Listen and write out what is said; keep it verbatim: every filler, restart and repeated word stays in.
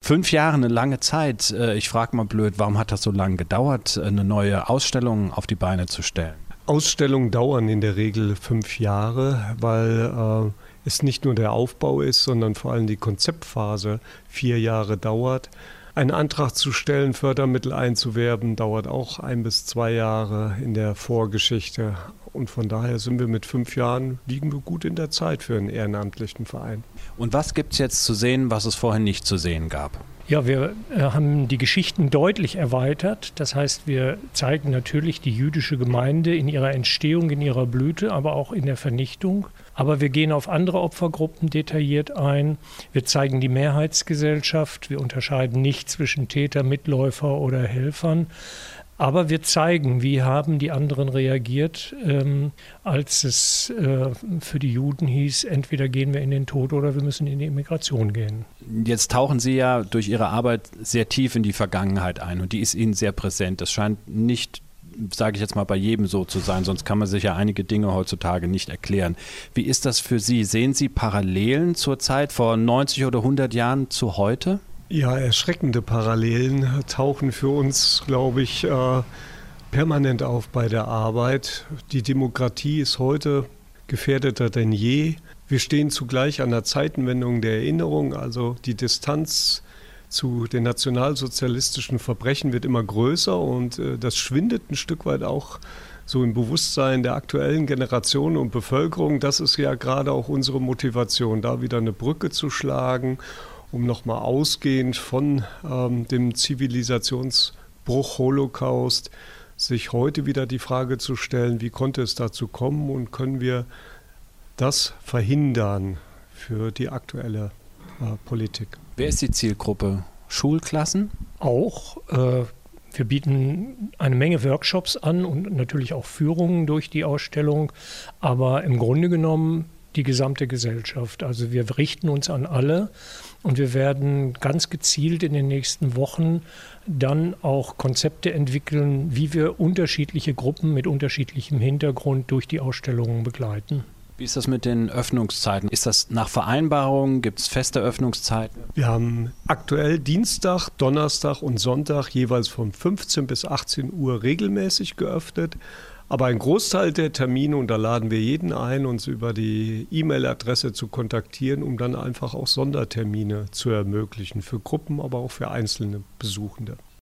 Fünf Jahre, eine lange Zeit. Ich frage mal blöd, warum hat das so lange gedauert, eine neue Ausstellung auf die Beine zu stellen? Ausstellungen dauern in der Regel fünf Jahre, weil äh, es nicht nur der Aufbau ist, sondern vor allem die Konzeptphase vier Jahre dauert. Einen Antrag zu stellen, Fördermittel einzuwerben, dauert auch ein bis zwei Jahre in der Vorgeschichte. Und von daher sind wir mit fünf Jahren, liegen wir gut in der Zeit für einen ehrenamtlichen Verein. Und was gibt es jetzt zu sehen, was es vorher nicht zu sehen gab? Ja, wir äh, haben die Geschichten deutlich erweitert. Das heißt, wir zeigen natürlich die jüdische Gemeinde in ihrer Entstehung, in ihrer Blüte, aber auch in der Vernichtung. Aber wir gehen auf andere Opfergruppen detailliert ein. Wir zeigen die Mehrheitsgesellschaft. Wir unterscheiden nicht zwischen Täter, Mitläufer oder Helfern. Aber wir zeigen, wie haben die anderen reagiert, ähm, als es äh, für die Juden hieß, entweder gehen wir in den Tod oder wir müssen in die Immigration gehen. Jetzt tauchen Sie ja durch Ihre Arbeit sehr tief in die Vergangenheit ein und die ist Ihnen sehr präsent. Das scheint nicht, sage ich jetzt mal, bei jedem so zu sein, sonst kann man sich ja einige Dinge heutzutage nicht erklären. Wie ist das für Sie? Sehen Sie Parallelen zur Zeit vor neunzig oder hundert Jahren zu heute? Ja, erschreckende Parallelen tauchen für uns, glaube ich, äh, permanent auf bei der Arbeit. Die Demokratie ist heute gefährdeter denn je. Wir stehen zugleich an der Zeitenwendung der Erinnerung, also die Distanz zu den nationalsozialistischen Verbrechen wird immer größer und äh, das schwindet ein Stück weit auch so im Bewusstsein der aktuellen Generation und Bevölkerung. Das ist ja gerade auch unsere Motivation, da wieder eine Brücke zu schlagen, um nochmal ausgehend von ähm, dem Zivilisationsbruch Holocaust sich heute wieder die Frage zu stellen, wie konnte es dazu kommen und können wir das verhindern für die aktuelle äh, Politik. Wer ist die Zielgruppe? Schulklassen? Auch. Äh, wir bieten eine Menge Workshops an und natürlich auch Führungen durch die Ausstellung, aber im Grunde genommen die gesamte Gesellschaft. Also wir richten uns an alle und wir werden ganz gezielt in den nächsten Wochen dann auch Konzepte entwickeln, wie wir unterschiedliche Gruppen mit unterschiedlichem Hintergrund durch die Ausstellungen begleiten. Wie ist das mit den Öffnungszeiten? Ist das nach Vereinbarung? Gibt es feste Öffnungszeiten? Wir haben aktuell Dienstag, Donnerstag und Sonntag jeweils von fünfzehn bis achtzehn Uhr regelmäßig geöffnet. Aber ein Großteil der Termine, und da laden wir jeden ein, uns über die E-Mail-Adresse zu kontaktieren, um dann einfach auch Sondertermine zu ermöglichen für Gruppen, aber auch für einzelne Besuchende.